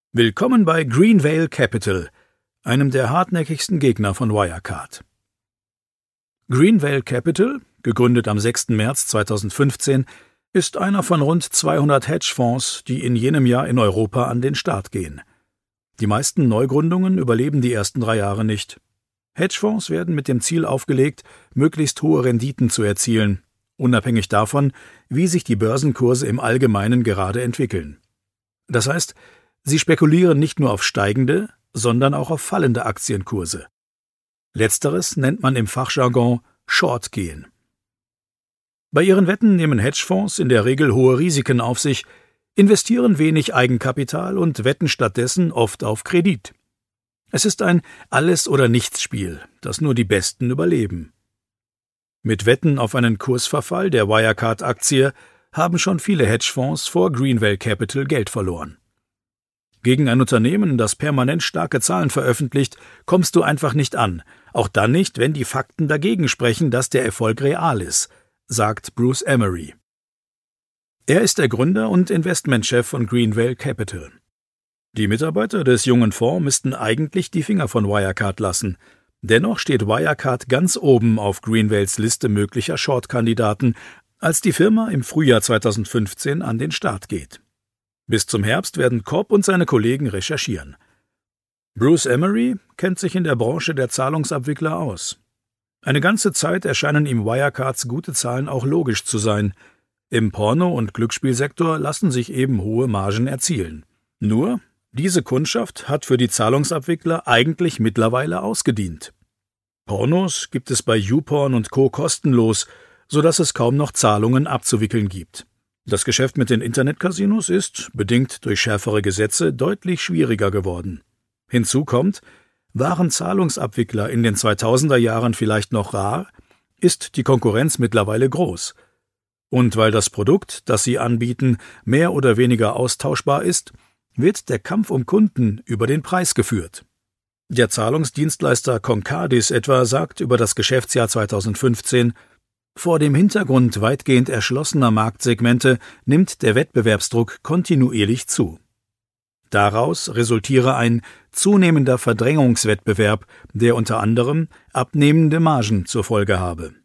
Willkommen bei Greenvale Capital, einem der hartnäckigsten Gegner von Wirecard. Greenvale Capital, gegründet am 6. März 2015, ist einer von rund 200 Hedgefonds, die in jenem Jahr in Europa an den Start gehen. Die meisten Neugründungen überleben die ersten 3 Jahre nicht. Hedgefonds werden mit dem Ziel aufgelegt, möglichst hohe Renditen zu erzielen, unabhängig davon, wie sich die Börsenkurse im Allgemeinen gerade entwickeln. Das heißt, sie spekulieren nicht nur auf steigende, sondern auch auf fallende Aktienkurse. Letzteres nennt man im Fachjargon Short gehen. Bei ihren Wetten nehmen Hedgefonds in der Regel hohe Risiken auf sich, investieren wenig Eigenkapital und wetten stattdessen oft auf Kredit. Es ist ein Alles-oder-nichts-Spiel, das nur die Besten überleben. Mit Wetten auf einen Kursverfall der Wirecard-Aktie haben schon viele Hedgefonds vor Greenvale Capital Geld verloren. Gegen ein Unternehmen, das permanent starke Zahlen veröffentlicht, kommst du einfach nicht an, auch dann nicht, wenn die Fakten dagegen sprechen, dass der Erfolg real ist, sagt Bruce Emery. Er ist der Gründer und Investmentchef von Greenvale Capital. Die Mitarbeiter des jungen Fonds müssten eigentlich die Finger von Wirecard lassen. Dennoch steht Wirecard ganz oben auf Greenvales Liste möglicher Short-Kandidaten, als die Firma im Frühjahr 2015 an den Start geht. Bis zum Herbst werden Cobb und seine Kollegen recherchieren. Bruce Emery kennt sich in der Branche der Zahlungsabwickler aus. Eine ganze Zeit erscheinen ihm Wirecards gute Zahlen auch logisch zu sein. Im Porno- und Glücksspielsektor lassen sich eben hohe Margen erzielen. Nur, diese Kundschaft hat für die Zahlungsabwickler eigentlich mittlerweile ausgedient. Pornos gibt es bei YouPorn und Co. kostenlos, sodass es kaum noch Zahlungen abzuwickeln gibt. Das Geschäft mit den Internetcasinos ist, bedingt durch schärfere Gesetze, deutlich schwieriger geworden. Hinzu kommt, waren Zahlungsabwickler in den 2000er Jahren vielleicht noch rar, ist die Konkurrenz mittlerweile groß. Und weil das Produkt, das sie anbieten, mehr oder weniger austauschbar ist, wird der Kampf um Kunden über den Preis geführt. Der Zahlungsdienstleister Concardis etwa sagt über das Geschäftsjahr 2015: Vor dem Hintergrund weitgehend erschlossener Marktsegmente nimmt der Wettbewerbsdruck kontinuierlich zu. Daraus resultiere ein zunehmender Verdrängungswettbewerb, der unter anderem abnehmende Margen zur Folge habe.